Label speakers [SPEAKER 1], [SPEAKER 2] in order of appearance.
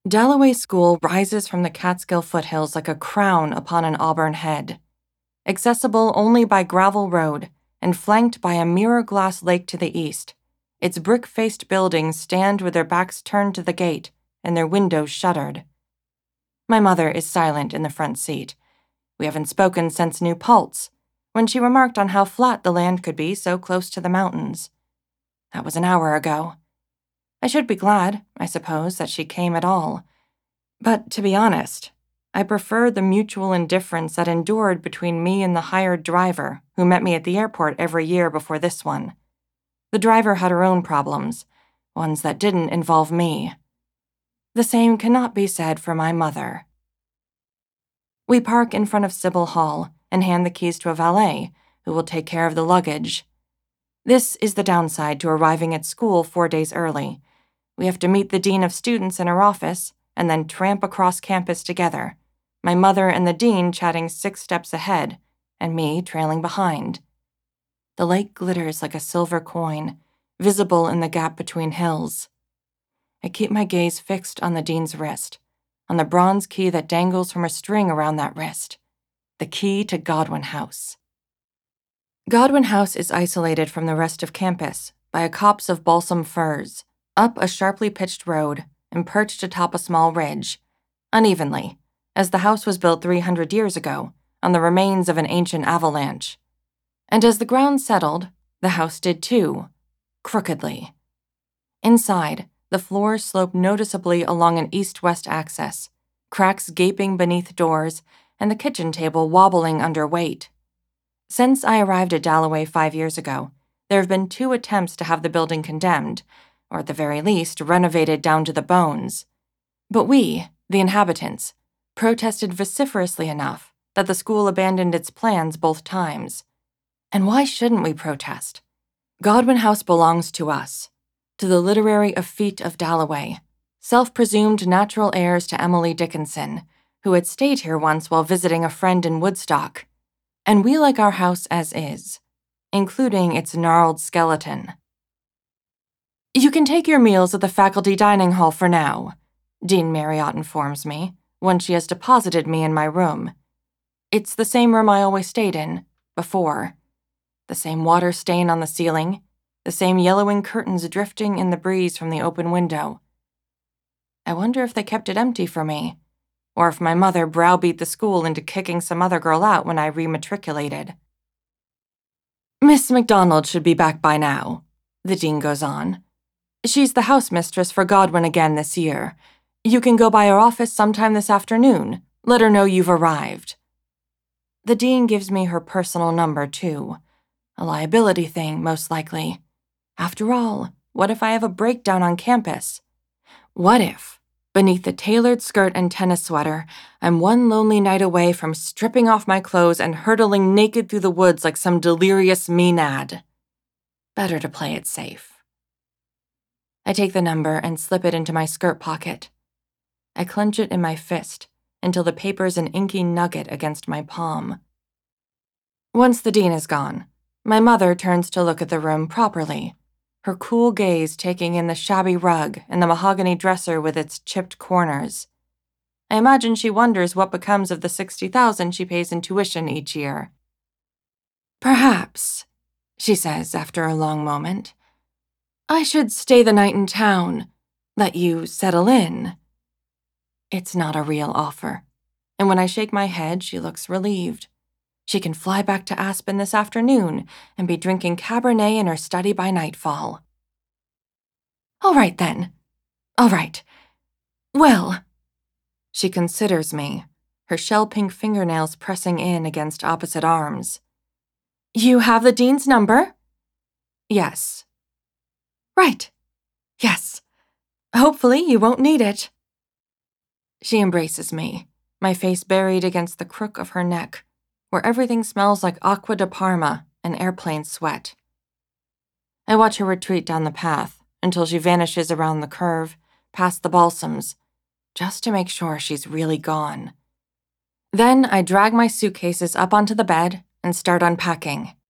[SPEAKER 1] Dalloway School rises from the Catskill foothills like a crown upon an auburn head. Accessible only by gravel road and flanked by a mirror-glass lake to the east, its brick-faced buildings stand with their backs turned to the gate and their windows shuttered. My mother is silent in the front seat. We haven't spoken since New Paltz, when she remarked on how flat the land could be so close to the mountains. That was an hour ago. I should be glad, I suppose, that she came at all. But to be honest, I prefer the mutual indifference that endured between me and the hired driver who met me at the airport every year before this one. The driver had her own problems, ones that didn't involve me. The same cannot be said for my mother. We park in front of Sybil Hall and hand the keys to a valet who will take care of the luggage. This is the downside to arriving at school 4 days early. We have to meet the dean of students in her office and then tramp across campus together, my mother and the dean chatting 6 steps ahead and me trailing behind. The lake glitters like a silver coin, visible in the gap between hills. I keep my gaze fixed on the dean's wrist, on the bronze key that dangles from a string around that wrist, the key to Godwin House. Godwin House is isolated from the rest of campus by a copse of balsam firs, up a sharply pitched road and perched atop a small ridge, unevenly, as the house was built 300 years ago on the remains of an ancient avalanche. And as the ground settled, the house did too, crookedly. Inside, the floor sloped noticeably along an east-west axis, cracks gaping beneath doors and the kitchen table wobbling under weight. Since I arrived at Dalloway 5 years ago, there have been 2 attempts to have the building condemned, or at the very least, renovated down to the bones. But we, the inhabitants, protested vociferously enough that the school abandoned its plans both times. And why shouldn't we protest? Godwin House belongs to us, to the literary effete of Dalloway, self-presumed natural heirs to Emily Dickinson, who had stayed here once while visiting a friend in Woodstock. And we like our house as is, including its gnarled skeleton. You can take your meals at the faculty dining hall for now, Dean Marriott informs me, once she has deposited me in my room. It's the same room I always stayed in, before. The same water stain on the ceiling, the same yellowing curtains drifting in the breeze from the open window. I wonder if they kept it empty for me, or if my mother browbeat the school into kicking some other girl out when I rematriculated. Miss MacDonald should be back by now, the dean goes on. She's the house mistress for Godwin again this year. You can go by her office sometime this afternoon. Let her know you've arrived. The dean gives me her personal number, too. A liability thing, most likely. After all, what if I have a breakdown on campus? What if, beneath the tailored skirt and tennis sweater, I'm one lonely night away from stripping off my clothes and hurtling naked through the woods like some delirious Maenad? Better to play it safe. I take the number and slip it into my skirt pocket. I clench it in my fist until the paper's an inky nugget against my palm. Once the dean is gone, my mother turns to look at the room properly, her cool gaze taking in the shabby rug and the mahogany dresser with its chipped corners. I imagine she wonders what becomes of the $60,000 she pays in tuition each year. Perhaps, she says after a long moment, I should stay the night in town, let you settle in. It's not a real offer, and when I shake my head, she looks relieved. She can fly back to Aspen this afternoon and be drinking Cabernet in her study by nightfall. All right, then. All right. Well. She considers me, her shell-pink fingernails pressing in against opposite arms. You have the dean's number? Yes. Right. Yes. Hopefully you won't need it. She embraces me, my face buried against the crook of her neck, where everything smells like Acqua di Parma and airplane sweat. I watch her retreat down the path until she vanishes around the curve, past the balsams, just to make sure she's really gone. Then I drag my suitcases up onto the bed and start unpacking.